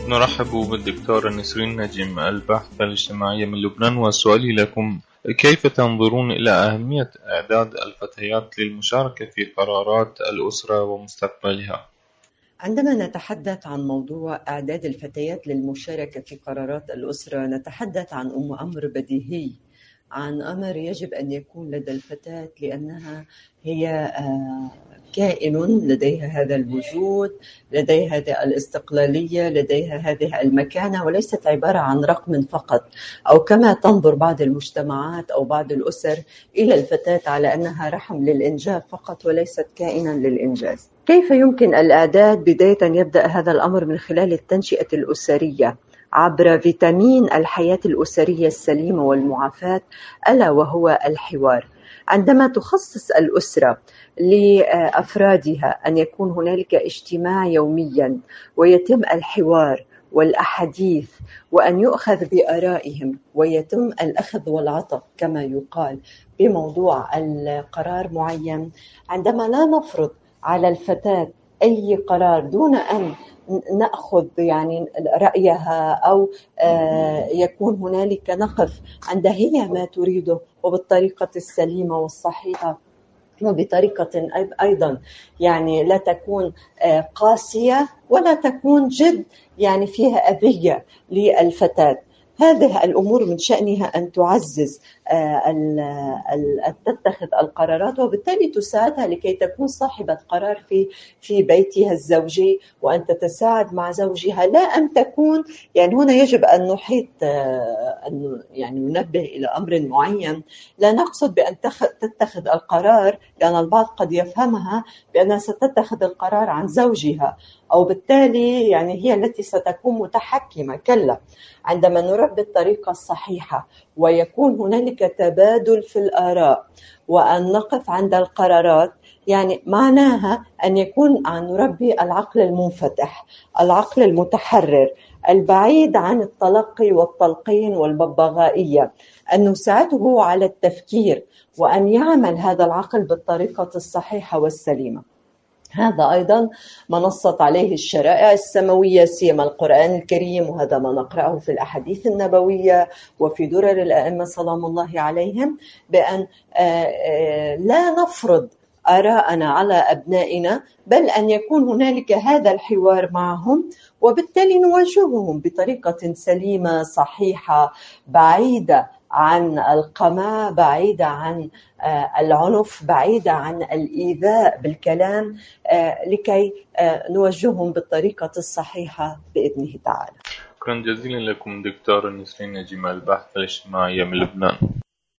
نرحب بالدكتورة نسرين نجم الباحثة الاجتماعية من لبنان، وسؤالي لكم: كيف تنظرون إلى أهمية إعداد الفتيات للمشاركة في قرارات الأسرة ومستقبلها؟ عندما نتحدث عن موضوع إعداد الفتيات للمشاركة في قرارات الأسرة، نتحدث عن أمر بديهي، عن أمر يجب أن يكون لدى الفتاة، لأنها هي كائن لديها هذا الوجود، لديها هذه الاستقلالية، لديها هذه المكانة، وليست عبارة عن رقم فقط، أو كما تنظر بعض المجتمعات أو بعض الأسر إلى الفتاة على أنها رحم للإنجاب فقط وليست كائنا للإنجاز. كيف يمكن الإعداد؟ بداية يبدأ هذا الأمر من خلال التنشئة الأسرية عبر فيتامين الحياة الأسرية السليمة والمعافاة، ألا وهو الحوار. عندما تخصص الأسرة لأفرادها أن يكون هنالك اجتماع يوميا ويتم الحوار والأحاديث، وأن يؤخذ بآرائهم ويتم الأخذ والعطاء كما يقال بموضوع القرار معين، عندما لا نفرض على الفتاة أي قرار دون أن نأخذ رأيها، أو يكون هنالك نقف عند هي ما تريده وبالطريقة السليمة والصحيحة، وبطريقة أيضا لا تكون قاسية ولا تكون جد فيها أذية للفتاة. هذه الأمور من شأنها أن تعزز أن تتخذ القرارات، وبالتالي تساعدها لكي تكون صاحبة قرار في بيتها الزوجي، وأن تتساعد مع زوجها، لا أن تكون هنا يجب أن نحيط أن ننبه إلى أمر معين. لا نقصد بأن تتخذ القرار، لأن البعض قد يفهمها بأنها ستتخذ القرار عن زوجها، أو بالتالي هي التي ستكون متحكمة. كلا، عندما نربي بالطريقة الصحيحة ويكون هنالك تبادل في الآراء وأن نقف عند القرارات، معناها أن نربي العقل المنفتح، العقل المتحرر، البعيد عن التلقي والتلقين والببغائية، أن نساعده على التفكير وأن يعمل هذا العقل بالطريقة الصحيحة والسليمة. هذا أيضا ما نصت عليه الشرائع السماوية، سيما القرآن الكريم، وهذا ما نقرأه في الأحاديث النبوية وفي درر الأئمة سلام الله عليهم، بأن لا نفرض آراءنا على أبنائنا، بل أن يكون هنالك هذا الحوار معهم، وبالتالي نواجههم بطريقة سليمة صحيحة، بعيدة عن القمع، بعيدة عن العنف، بعيدة عن الإيذاء بالكلام، لكي نوجههم بالطريقة الصحيحة بإذنه تعالى. شكرا جزيلا لكم دكتورة نسرين نجم الباحثة الاجتماعية من لبنان.